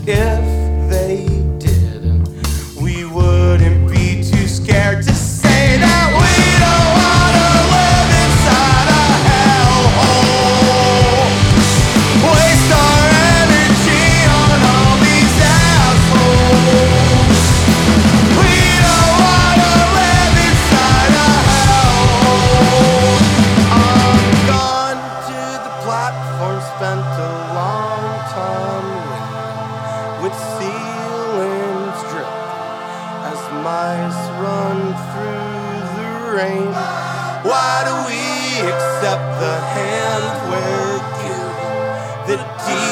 if they did, we wouldn't be too scared to say that we don't wanna live inside a hellhole. Waste our energy on all these assholes. We don't wanna live inside a hellhole. I'm gone to the platform, spent a long time waiting, with ceilings drip as mice run through the rain. Why do we accept the hand we're given? The